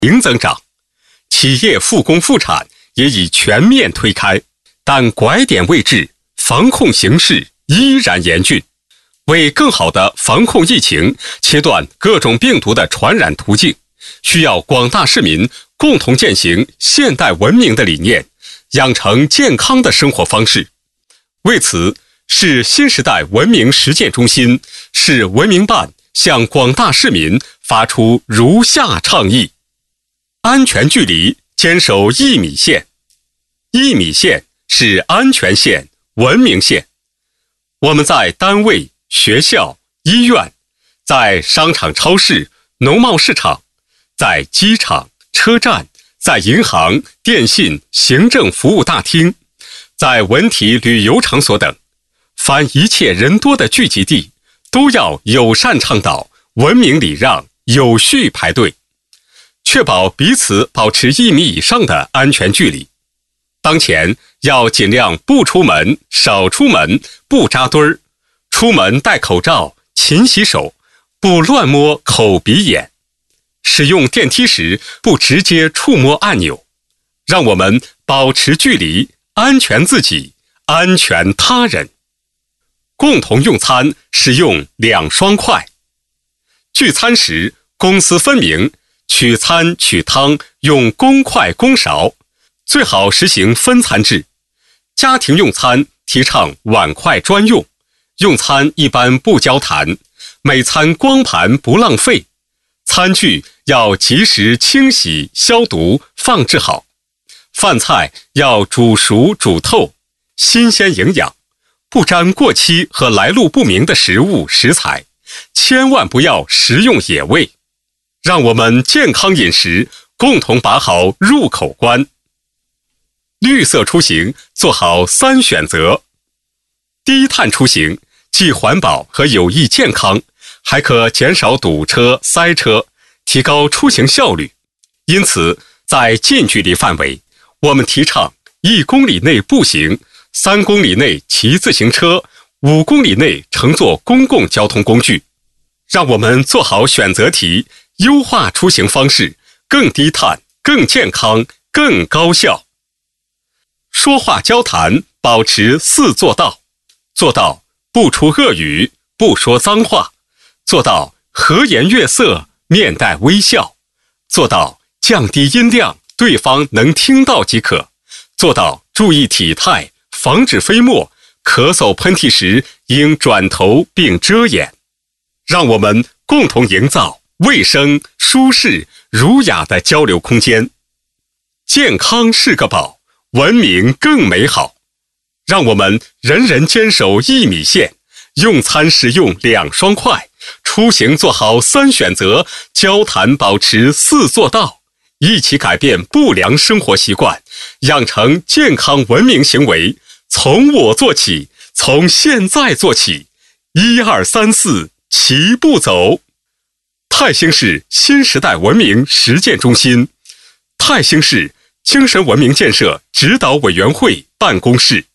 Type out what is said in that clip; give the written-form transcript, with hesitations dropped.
零增长，企业复工复产也已全面推开，但拐点未至，防控形势依然严峻。为更好地防控疫情，切断各种病毒的传染途径，需要广大市民共同践行现代文明的理念，养成健康的生活方式。为此，市新时代文明实践中心、市文明办向广大市民发出如下倡议：安全距离，坚守1米线。1米线是安全线、文明线。我们在单位、学校、医院，在商场、超市、农贸市场，在机场、车站，在银行、电信、行政服务大厅，在文体旅游场所等，凡一切人多的聚集地，都要友善倡导、文明礼让、有序排队，确保彼此保持1米以上的安全距离。当前要尽量不出门、少出门、不扎堆儿，出门戴口罩、勤洗手，不乱摸口鼻眼。使用电梯时不直接触摸按钮，让我们保持距离，安全自己，安全他人。共同用餐使用2双筷。聚餐时公私分明，取餐取汤用公筷公勺，最好实行分餐制。家庭用餐提倡碗筷专用，用餐一般不交谈，每餐光盘不浪费，餐具要及时清洗消毒放置好，饭菜要煮熟煮透，新鲜营养，不沾过期和来路不明的食物食材，千万不要食用野味。让我们健康饮食，共同把好入口关。绿色出行做好3选择。低碳出行既环保和有益健康，还可减少堵车塞车，提高出行效率。因此，在近距离范围，我们提倡1公里内步行，3公里内骑自行车，5公里内乘坐公共交通工具。让我们做好选择题，优化出行方式，更低碳、更健康、更高效。说话交谈保持4做到：做到不出恶语，不说脏话；做到和颜悦色，面带微笑；做到降低音量，对方能听到即可；做到注意体态，防止飞沫，咳嗽喷嚏时应转头并遮掩。让我们共同营造卫生、舒适、儒雅的交流空间。健康是个宝，文明更美好。让我们人人坚守1米线，用餐使用2双筷，出行做好3选择，交谈保持4做到，一起改变不良生活习惯，养成健康文明行为。从我做起，从现在做起，1、2、3、4齐步走。泰兴市新时代文明实践中心，泰兴市精神文明建设指导委员会办公室。